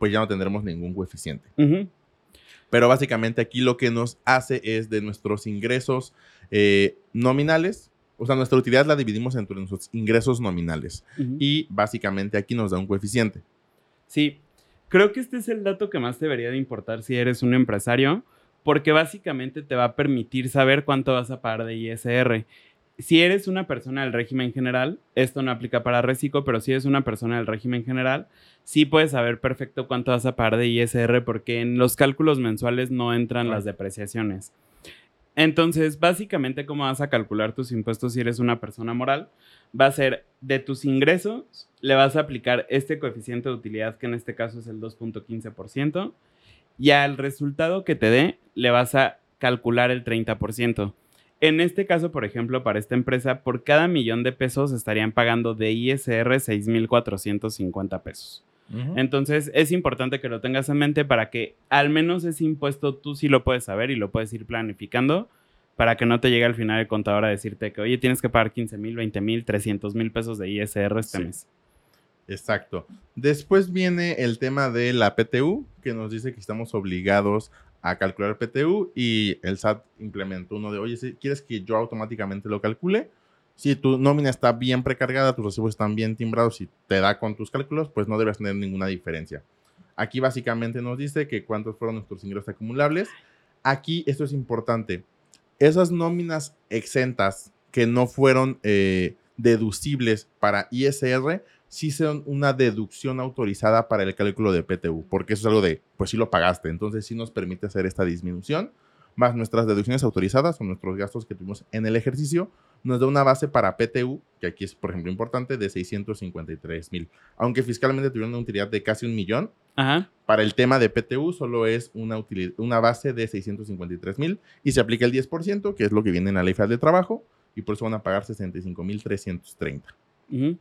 pues ya no tendremos ningún coeficiente. Uh-huh. Pero básicamente aquí lo que nos hace es de nuestros ingresos eh, nominales, o sea, nuestra utilidad la dividimos entre nuestros ingresos nominales. Uh-huh. Y básicamente aquí nos da un coeficiente. Sí, creo que este es el dato que más debería de importar si eres un empresario, porque básicamente te va a permitir saber cuánto vas a pagar de I S R. Si eres una persona del régimen general, esto no aplica para Reciclo, pero si eres una persona del régimen general, sí puedes saber perfecto cuánto vas a pagar de I S R porque en los cálculos mensuales no entran las depreciaciones. Entonces, básicamente, ¿cómo vas a calcular tus impuestos si eres una persona moral? Va a ser de tus ingresos, le vas a aplicar este coeficiente de utilidad, que en este caso es el dos punto quince por ciento, y al resultado que te dé, le vas a calcular el treinta por ciento. En este caso, por ejemplo, para esta empresa, por cada millón de pesos estarían pagando de I S R seis mil cuatrocientos cincuenta pesos. Uh-huh. Entonces, es importante que lo tengas en mente para que al menos ese impuesto tú sí lo puedes saber y lo puedes ir planificando para que no te llegue al final el contador a decirte que, oye, tienes que pagar quince mil, veinte mil, trescientos mil pesos de I S R este sí. mes. Exacto. Después viene el tema de la P T U, que nos dice que estamos obligados a calcular P T U y el S A T implementó uno de, oye, si quieres que yo automáticamente lo calcule, si tu nómina está bien precargada, tus recibos están bien timbrados y te da con tus cálculos, pues no debes tener ninguna diferencia. Aquí básicamente nos dice que cuántos fueron nuestros ingresos acumulables. Aquí esto es importante. Esas nóminas exentas que no fueron eh, deducibles para I S R, sí son una deducción autorizada para el cálculo de P T U, porque eso es algo de, pues sí lo pagaste, entonces sí nos permite hacer esta disminución, más nuestras deducciones autorizadas o nuestros gastos que tuvimos en el ejercicio, nos da una base para P T U, que aquí es, por ejemplo, importante, de seiscientos cincuenta y tres mil. Aunque fiscalmente tuvieron una utilidad de casi un millón, Ajá. Para el tema de P T U solo es una, utilidad, una base de seiscientos cincuenta y tres mil y se aplica el diez por ciento, que es lo que viene en la Ley Federal de Trabajo, y por eso van a pagar sesenta y cinco mil trescientos treinta. Uh-huh.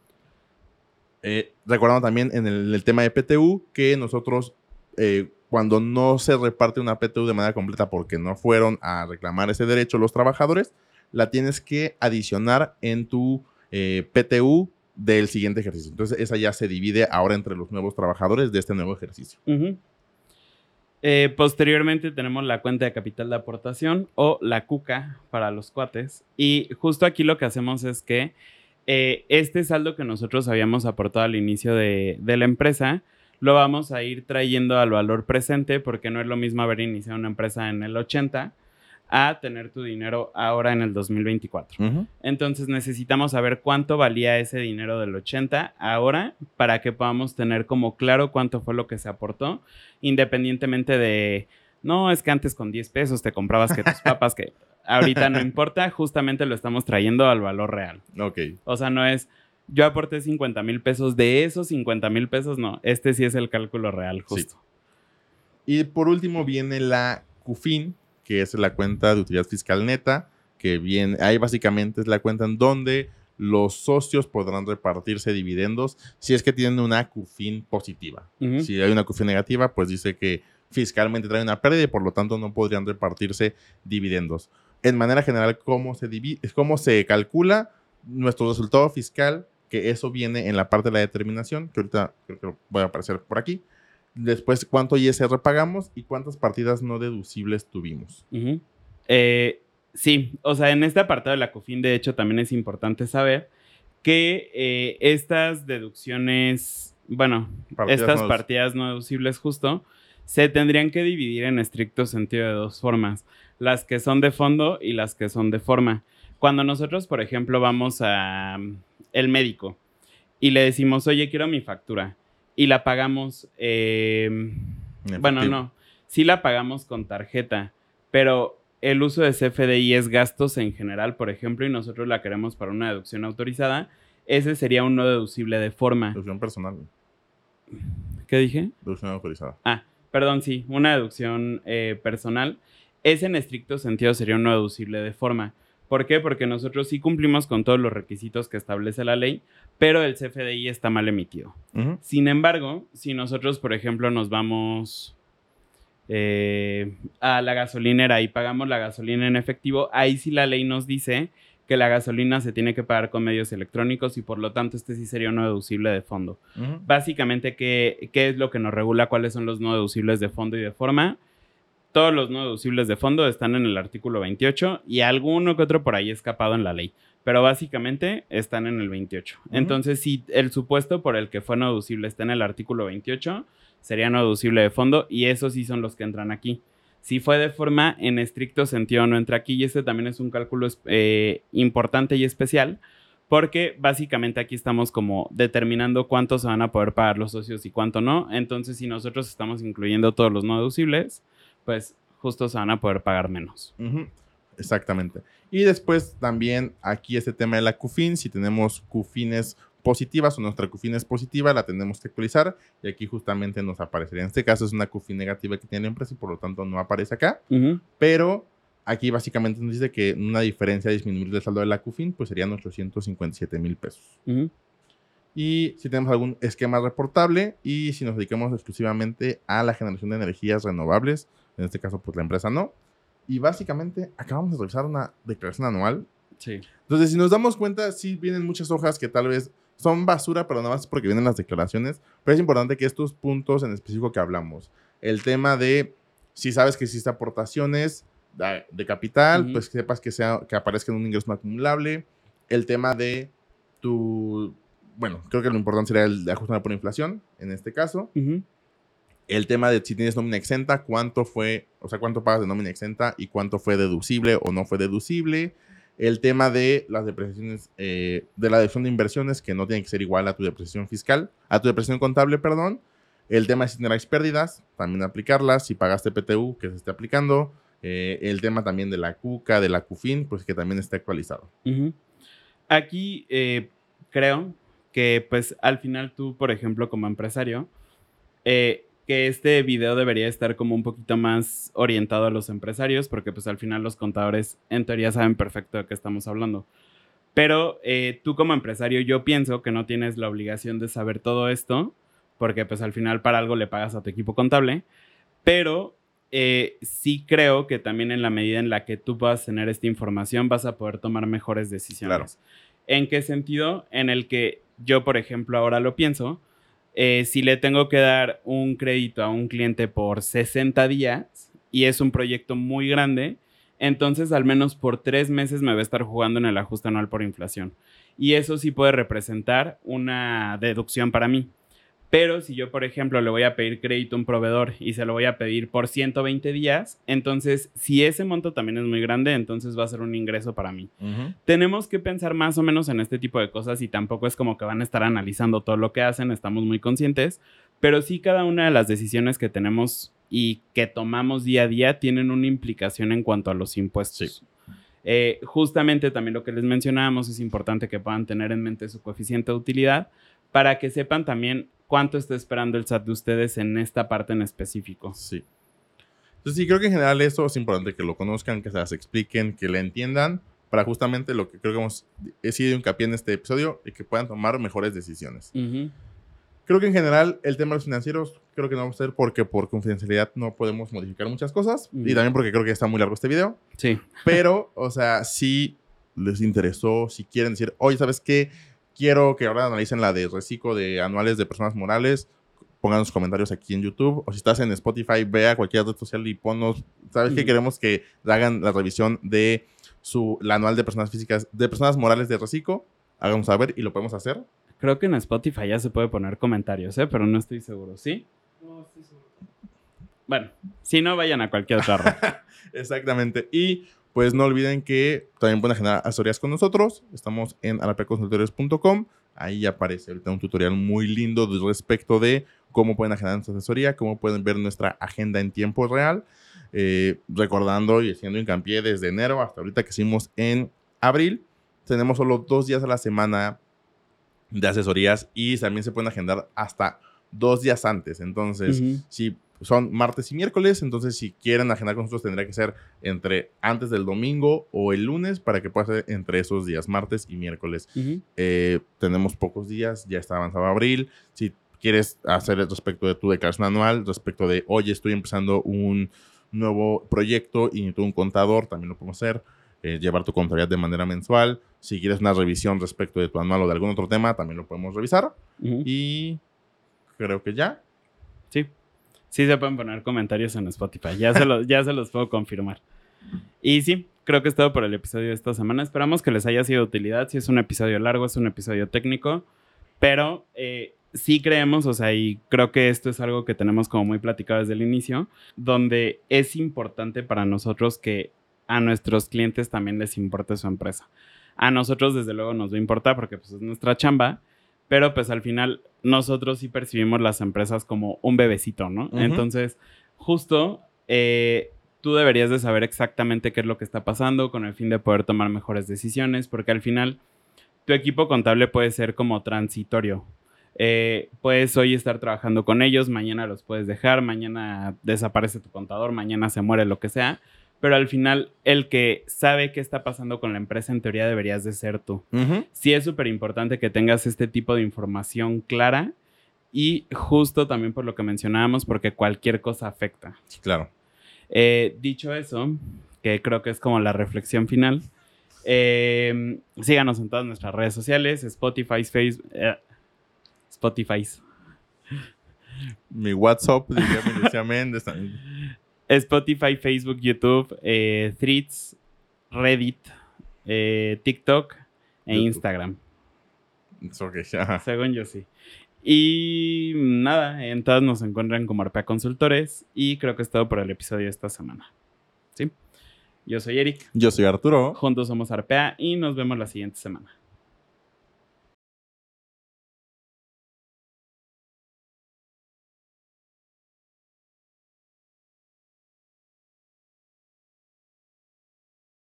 Eh, recordando también en el, el tema de P T U que nosotros eh, cuando no se reparte una P T U de manera completa porque no fueron a reclamar ese derecho los trabajadores, la tienes que adicionar en tu eh, P T U del siguiente ejercicio. Entonces esa ya se divide ahora entre los nuevos trabajadores de este nuevo ejercicio. Uh-huh. Eh, posteriormente tenemos la cuenta de capital de aportación o la cuca para los cuates, y justo aquí lo que hacemos es que Eh, este saldo que nosotros habíamos aportado al inicio de, de la empresa lo vamos a ir trayendo al valor presente, porque no es lo mismo haber iniciado una empresa en el ochenta a tener tu dinero ahora en el dos mil veinticuatro. Uh-huh. Entonces necesitamos saber cuánto valía ese dinero del ochenta ahora para que podamos tener como claro cuánto fue lo que se aportó, independientemente de, no, es que antes con diez pesos te comprabas que tus papas que... Ahorita no importa, justamente lo estamos trayendo al valor real. Ok. O sea, no es, yo aporté cincuenta mil pesos, de esos cincuenta mil pesos, no. Este sí es el cálculo real, justo. Sí. Y por último viene la CUFIN, que es la cuenta de utilidad fiscal neta, que viene, ahí básicamente es la cuenta en donde los socios podrán repartirse dividendos si es que tienen una CUFIN positiva. Uh-huh. Si hay una CUFIN negativa, pues dice que fiscalmente trae una pérdida y por lo tanto no podrían repartirse dividendos. En manera general, ¿cómo se, divide, cómo se calcula nuestro resultado fiscal? Que eso viene en la parte de la determinación, que ahorita creo que voy a aparecer por aquí. Después, cuánto I S R pagamos y cuántas partidas no deducibles tuvimos. Uh-huh. Eh, sí, o sea, en este apartado de la CUFIN, de hecho, también es importante saber que eh, estas deducciones, bueno, partidas estas no partidas no deducibles justo, se tendrían que dividir en estricto sentido de dos formas, las que son de fondo y las que son de forma. Cuando nosotros, por ejemplo, vamos a um, el médico y le decimos, oye, quiero mi factura, y la pagamos, eh, bueno, no, sí la pagamos con tarjeta, pero el uso de C F D I es gastos en general, por ejemplo, y nosotros la queremos para una deducción autorizada, ese sería un no deducible de forma. Deducción personal. ¿Qué dije? Deducción autorizada. Ah, perdón, sí, una deducción eh, personal. Ese en estricto sentido sería un no deducible de forma. ¿Por qué? Porque nosotros sí cumplimos con todos los requisitos que establece la ley, pero el C F D I está mal emitido. Uh-huh. Sin embargo, si nosotros, por ejemplo, nos vamos eh, a la gasolinera y pagamos la gasolina en efectivo, ahí sí la ley nos dice que la gasolina se tiene que pagar con medios electrónicos y por lo tanto este sí sería un no deducible de fondo. Uh-huh. Básicamente, ¿qué, ¿qué es lo que nos regula cuáles son los no deducibles de fondo y de forma? Todos los no deducibles de fondo están en el artículo veintiocho y alguno que otro por ahí escapado en la ley. Pero básicamente están en el veintiocho. Uh-huh. Entonces, si el supuesto por el que fue no deducible está en el artículo veintiocho, sería no deducible de fondo y esos sí son los que entran aquí. Si fue de forma, en estricto sentido no entra aquí y este también es un cálculo eh, importante y especial porque básicamente aquí estamos como determinando cuánto se van a poder pagar los socios y cuánto no. Entonces, si nosotros estamos incluyendo todos los no deducibles, pues justo se van a poder pagar menos. Uh-huh. Exactamente. Y después también aquí este tema de la Q F I N, si tenemos Q F I Ns positivas o nuestra Q F I N es positiva, la tenemos que actualizar y aquí justamente nos aparecería. En este caso es una Q F I N negativa que tiene la empresa y por lo tanto no aparece acá, uh-huh. pero aquí básicamente nos dice que una diferencia disminuir del saldo de la Q F I N pues serían ochocientos cincuenta y siete mil pesos. Uh-huh. Y si tenemos algún esquema reportable y si nos dedicamos exclusivamente a la generación de energías renovables, en este caso pues la empresa no. Y básicamente acabamos de revisar una declaración anual. Sí. Entonces, si nos damos cuenta, sí vienen muchas hojas que tal vez son basura, pero nada más porque vienen las declaraciones. Pero es importante que estos puntos en específico que hablamos, el tema de si sabes que existen aportaciones de, de capital, uh-huh. pues que sepas que, sea, que aparezca en un ingreso no acumulable. El tema de tu... Bueno, creo que lo importante sería el de ajuste por inflación, en este caso. Uh-huh. El tema de si tienes nómina exenta, cuánto fue, o sea, cuánto pagas de nómina exenta y cuánto fue deducible o no fue deducible. El tema de las depreciaciones, eh, de la deducción de inversiones, que no tiene que ser igual a tu depreciación fiscal, a tu depreciación contable, perdón. El tema de si tendrás pérdidas, también aplicarlas. Si pagaste P T U, que se esté aplicando. Eh, el tema también de la CUCA, de la Q F I N, pues que también esté actualizado. Uh-huh. Aquí eh, creo que, pues, al final tú, por ejemplo, como empresario, eh, que este video debería estar como un poquito más orientado a los empresarios, porque pues al final los contadores en teoría saben perfecto de qué estamos hablando. Pero eh, tú como empresario yo pienso que no tienes la obligación de saber todo esto, porque pues al final para algo le pagas a tu equipo contable, pero eh, sí creo que también en la medida en la que tú puedas tener esta información vas a poder tomar mejores decisiones. Claro. ¿En qué sentido? En el que yo, por ejemplo, ahora lo pienso, Eh, si le tengo que dar un crédito a un cliente por sesenta días y es un proyecto muy grande, entonces al menos por tres meses me va a estar jugando en el ajuste anual por inflación. Y eso sí puede representar una deducción para mí. Pero si yo, por ejemplo, le voy a pedir crédito a un proveedor y se lo voy a pedir por ciento veinte días, entonces, si ese monto también es muy grande, entonces va a ser un ingreso para mí. Uh-huh. Tenemos que pensar más o menos en este tipo de cosas y tampoco es como que van a estar analizando todo lo que hacen, estamos muy conscientes, pero sí cada una de las decisiones que tenemos y que tomamos día a día tienen una implicación en cuanto a los impuestos. Sí. Eh, justamente también lo que les mencionábamos, es importante que puedan tener en mente su coeficiente de utilidad para que sepan también cuánto está esperando el S A T de ustedes en esta parte en específico. Sí. Entonces sí, creo que en general eso es importante que lo conozcan, que se las expliquen, que le entiendan, para justamente lo que creo que hemos sido hincapié en este episodio y que puedan tomar mejores decisiones. Uh-huh. Creo que en general el tema de los financieros creo que no va a ser porque por confidencialidad no podemos modificar muchas cosas uh-huh. y también porque creo que está muy largo este video. Sí. Pero, o sea, si les interesó, si quieren decir, oye, ¿sabes qué? Quiero que ahora analicen la de reciclo de anuales de personas morales. Pongan los comentarios aquí en YouTube. O si estás en Spotify, vea cualquier red social y ponnos. ¿Sabes mm. qué? Queremos que hagan la revisión de su la anual de personas físicas, de personas morales de reciclo. Háganos saber y lo podemos hacer. Creo que en Spotify ya se puede poner comentarios, ¿eh? Pero no estoy seguro. ¿Sí? No, estoy seguro. Bueno, si no, vayan a cualquier otra red. Exactamente. Y pues no olviden que también pueden generar asesorías con nosotros. Estamos en arapeconsultores punto com. Ahí aparece ahorita un tutorial muy lindo respecto de cómo pueden generar nuestra asesoría, cómo pueden ver nuestra agenda en tiempo real. Eh, recordando y haciendo hincapié desde enero hasta ahorita que hicimos en abril. Tenemos solo dos días a la semana de asesorías y también se pueden agendar hasta dos días antes. Entonces, uh-huh. si son martes y miércoles, entonces si quieren agendar con nosotros tendría que ser entre antes del domingo o el lunes para que pueda ser entre esos días, martes y miércoles. Uh-huh. Eh, tenemos pocos días, ya está avanzado abril. Si quieres hacer respecto de tu declaración anual, respecto de, oye, estoy empezando un nuevo proyecto y necesito un contador, también lo podemos hacer. eh, llevar tu contabilidad de manera mensual. Si quieres una revisión respecto de tu anual o de algún otro tema, también lo podemos revisar. Uh-huh. Y creo que ya. Sí. Sí se pueden poner comentarios en Spotify. Ya se, los, ya se los puedo confirmar. Y sí, creo que es todo por el episodio de esta semana. Esperamos que les haya sido de utilidad. Si es un episodio largo, es un episodio técnico. Pero eh, sí creemos, o sea, y creo que esto es algo que tenemos como muy platicado desde el inicio, donde es importante para nosotros que a nuestros clientes también les importe su empresa. A nosotros, desde luego, nos va a importar porque pues, es nuestra chamba, pero pues al final nosotros sí percibimos las empresas como un bebecito, ¿no? Uh-huh. Entonces, justo eh, tú deberías de saber exactamente qué es lo que está pasando con el fin de poder tomar mejores decisiones, porque al final tu equipo contable puede ser como transitorio. Eh, puedes hoy estar trabajando con ellos, mañana los puedes dejar, mañana desaparece tu contador, mañana se muere, lo que sea. Pero al final, el que sabe qué está pasando con la empresa, en teoría deberías de ser tú. Uh-huh. Sí es súper importante que tengas este tipo de información clara y justo también por lo que mencionábamos, porque cualquier cosa afecta. Claro. Eh, dicho eso, que creo que es como la reflexión final, eh, síganos en todas nuestras redes sociales, Spotify, Facebook, eh, Spotify. Mi WhatsApp, diría Melissa Méndez. Spotify, Facebook, YouTube, eh, Threads, Reddit, eh, TikTok e YouTube. Instagram. Okay. Según yo, sí. Y nada, en todas nos encuentran como Arpea Consultores y creo que es todo por el episodio de esta semana. ¿Sí? Yo soy Eric. Yo soy Arturo. Juntos somos Arpea y nos vemos la siguiente semana.